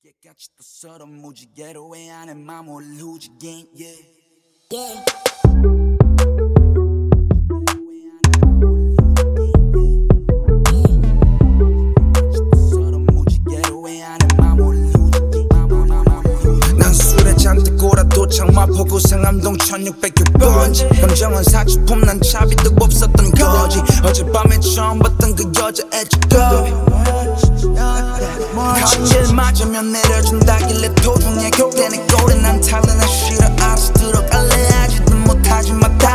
깨끗이 또 서로 무지개로 왜 안에 마음을 후지긴 yeah. 난 술에 잔뜩 골아도 창마포구 상암동 1606번지 감정은 사치품 난 차비도 없었던 거지 어젯밤에 처음 봤던 그 여자 애착도 가질 맞으면 내려준다길래 도중에 그때 내 꼴에 난 탈래 나 싫어